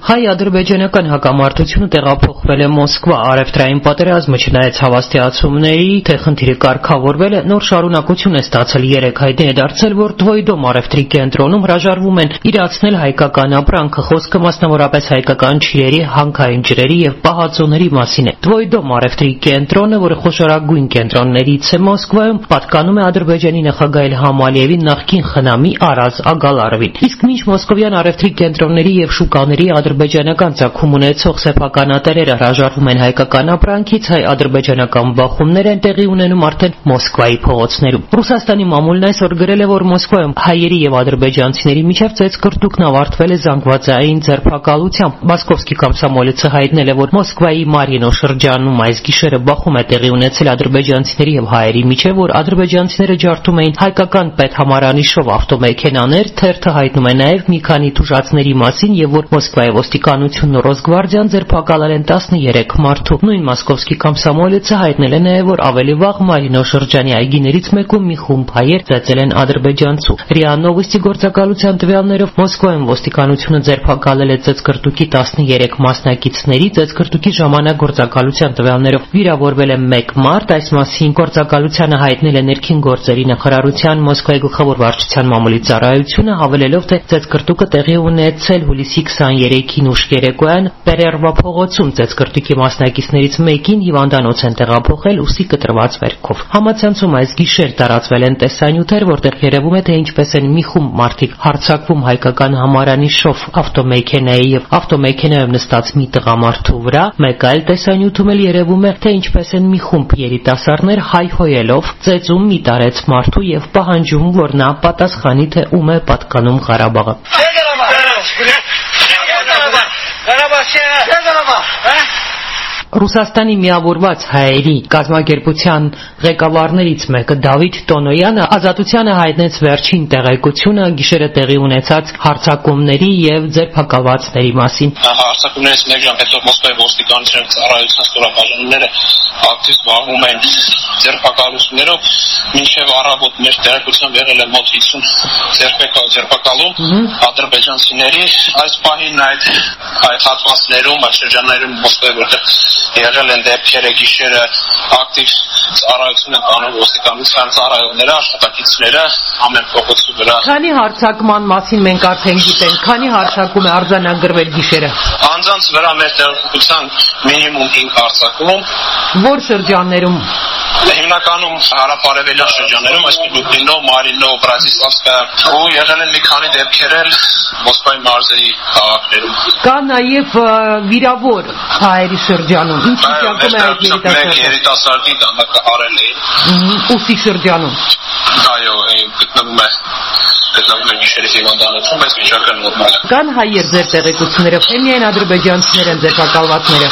Հայ-ադրբեջանական հակամարտությունը տեղափոխվել է Մոսկվա։ Առևտրային պատերազմը չնայած հավաստիացումների, թե խնդիրը կարգավորվել է, նոր շարունակություն է ստացել։ Երեկ հայտնի է դարձել, որ Թվոյդոմ առևտրի կենտրոնում հրաժարվում են իրացնել հայկական ապրանքը։ Խոսքը մասնավորապես հայկական չիրերի, հանքային ջրերի եւ պահածոների մասին է։ Թվոյդոմ առևտրի կենտրոնը, որը խոշորագույն կենտրոններից է Մոսկվայում, պատկանում է Ադրբեջանի նախագահ Իլհամ Ալիևի նախկին խնամի Արազ Ագալարովին։ Իսկ մինչ մոսկովյան առևտրի կենտրոնների եւ շուկաների ադրբեջանական ծագում ունեցող սեփականատերերը հրաժարվում են հայկական ապրանքից, հայ-ադրբեջանական բախումներ են տեղի ունենում արդեն Մոսկվայի փողոցներում։ Ռուսաստանի մամուլն այսօր գրել է, որ Մոսկվայում հայերի եւ ադրբեջանցիների միջև ծեծկռտուքն ավարտվել է զանգվածային ձերբակալությամբ։ Մոսկովսկի կոմսոմոլեցը հայտնել է, որ Մոսկվայի Մարինո շրջանում այս գիշերը բախում է տեղի ունեցել ադրբեջանցիների եւ հայերի միջև, որ ադրբեջանցիները ջարդում էին հայկական պետհամարանիշով ավտոմեքենաներ։ Թերթը հայտնում է նաեւ մի քանի թուժածների մասին եւ որ Մոսկվայի ոստիկանությունն ու Ռոսգվարդիան ձերբակալել են 13 մարդու։ Նույն մոսկովսկի կոմսոմոլեցը հայտնել է նաեւ, որ ավելի վաղ Մարինո շրջանի այգիներից մեկում մի խումբ հայեր ծեծել են ադրբեջանցու։ ՌԻԱ Նովոստի գործակալության տվյալներով Մոսկվայում ոստիկանությունը ձերբակալել է ծեծկռտուքի 13 մասնակիցների։ Ծեծկռտուքի ժամանակ գործակալության տվյալներով վիրավորվել է 1 մարդ։ Այս մասին գործակալությանը հայտնել է ներքին գործերի նախարարության Մոսկվայի գլխավոր վարչության մամուլի ծառայությունը, հավելելով, թե ծեծկռտուքը տեղի ունեցել հուլիսի 23-ին ուշ երեկոյան Պերերվա փողոցում։ Ծեծկռտուքի մասնակիցներից մեկին հիվանդանոց են տեղափոխել ուսի կտրված վերքով։ Համացանցում այս գիշեր տարածվել են տեսանյութեր, որտեղ երևում է, թե ինչպես են մի խումբ մարդիկ հարձակվում հայկական համարանիշով ավտոմեքենայի եւ ավտոմեքենայում նստած մի տղամարդու վրա։ Մեկ այլ տեսանյութում էլ երևում է, թե ինչպես են մի խումբ երիտասարդներ հայհոյելով ծեծում մի տարեց մարդու եւ պահանջում, որ նա պատասխանի, թե ում է պատկանում Ղարաբաղը։ Ռուսաստանի միավորված հայերի կազմակերպության ղեկավարներից մեկը Դավիթ Տոնոյանը Ազատությանը հայտնեց վերջին տեղեկությունը գիշերը տեղի ունեցած հարձակումների եւ ձերբակալվածների մասին։ Հարձակումներից մեկ ժամ հետո Մոսկվայի ոստիկանության ծառայության ստորաբաժանումները ակտիվ զբաղվում են ձերբակալություններով, մինչև առավոտ մեր տեղեկությամբ եղել է մոտ 50 ձերբակալում ադրբեջանցիների։ Այս պահին այդ հատվածներում, այդ շրջաններում Մոսկվայի որտեղ եղել են դեպքերը գիշերը ակտիվ ծառայություն են տանում ոստիկանության ծառայողները, աշխատակիցները ամեն փողոցի վրա։ Քանի հարձակման մասին մենք արդեն գիտենք, քանի հարձակում է արձանագրվել գիշերը։ Անձանց վրա մեր տեղեկության մինիմում 5 հարձակում։ Որ շրջաններում։ Հիմնականում հարավարևելյան շրջաններում, այսպես Լուբլինո, Մարինո, Բրատիսլավսկա, ու եղել են մի քանի դեպքեր էլ Մոսկվայի մարզերի քաղաքներում։ Կա նաև վիրավոր հայերի շրջանում։ Ինչ վիճակում է այդ երիտասարդի դանակը արել էին։ Ուսի շրջանում։ Այո, գտնվում է գիշերի հիվանդանոցում, այս վիճակը նորմալ է։ Կան հայեր ձեր տեղեկություններով, թե միայն ադրբեջանցիներ են ձերբակալվածները։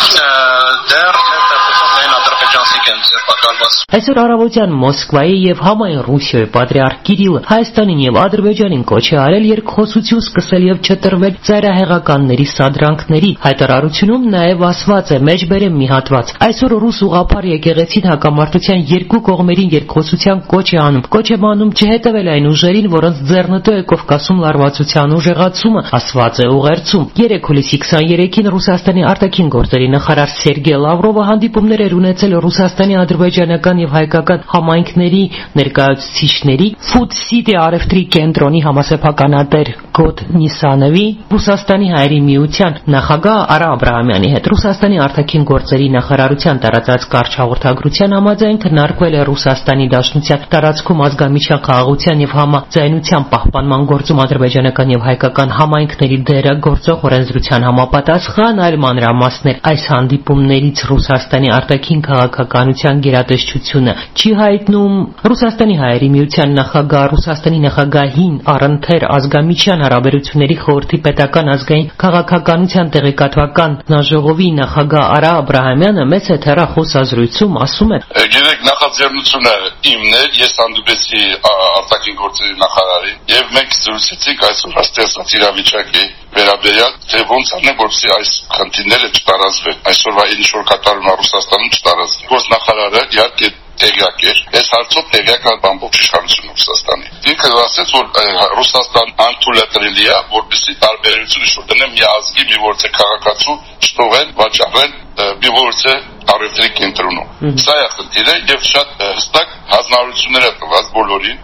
Դեռ ադրբեջանցիք են ձերբակալված։ Այսօր առավոտյան Մոսկվայի եւ համայն Ռուսիայի պատրիարք Կիրիլը Հայաստանին եւ Ադրբեջանին կոչ է արել երկխոսություն սկսել եւ չտրվել ծայրահեղականների սադրանքների։ Հայտարարությունում նաեւ ասված է մեջբերեմ մի հատված. այսօր ռուս ուղղափառ եկեղեցին հակամարտության երկու կողմերին երկխոսության կոչ է անում։ Կոչ է անում չհետևել այն ուժերին, որոնց ձեռնտու է Կովկասում լարվածության ուժեղացումը, ասված է ուղերձում։ 3 հուլիսի 23-ին Ռուսաստանի արտաքին գործերի նախարար Սերգեյ Լավրովը հանդիպումներ էր ունեցել Ռուսաստանի ադրբեջանական եւ հայկական համայնքների ներկայացուցիչների, Food City առևտրի կենտրոնի համասեփականատեր Գոտ Նիսանովի, Ռուսաստանի հայերի միության նախագահ Արա Աբրահամյանի հետ։ Ռուսաստանի արտաքին գործերի նախարարության տարածած կարճ հաղորդագրության համաձայն քննարկվել է Ռուսաստանի Դաշնության տարածքում ազգամիջյան խաղաղության եւ համաձայնության պահպանման գործում ադրբեջանական եւ հայկական համայնքների դերը գործող օրենսդրության համապատասխան այլ մանրամասներ։ Այս հանդիպումներից Ռուսաստանի արտաքին քաղաքականության գերատեսչությունը չի հայտնում։ Ռուսաստանի հայերի միության նախագահ, Ռուսաստանի նախագահին առընթեր ազգամիջյան հարաբերությունների խորհրդի պետական ազգային քաղաքականության տեղեկատվական նաժողովի նախագահ Արա Աբրահամյանը մեծ հեռախոսազրույցում ասում է. Գիտեք, նախաձեռնությունը իմն է, ես հանդիպեցի արտաքին գործերի նախարարին եւ մենք զրուցեցինք այսօր հաստատած իրավիճակի վերաբերյալ, թե ոնց անեն, որպեսզի այս խնդիրները չտարածվեն։ Այսօրվա ինչ որ կատարվում է Ռուսաստանում չտարածվի։ Գործնախարարը իհարկե տեղյակ էր, այս հարցով տեղյակ ամբողջ իշխանությունը Ռուսաստանի։ Ինքը ասաց, որ Ռուսաստան անթույլատրելի է, որպեսզի տարբերությունը շուտ դնեն մի ազգի, մի որևէ քաղաքացու չթողեն վաճառել մի որևէ առևտրի կենտրոնում։ Սա է խնդիրը եւ շատ հստակ հանձնարարություններ է տված բոլորին,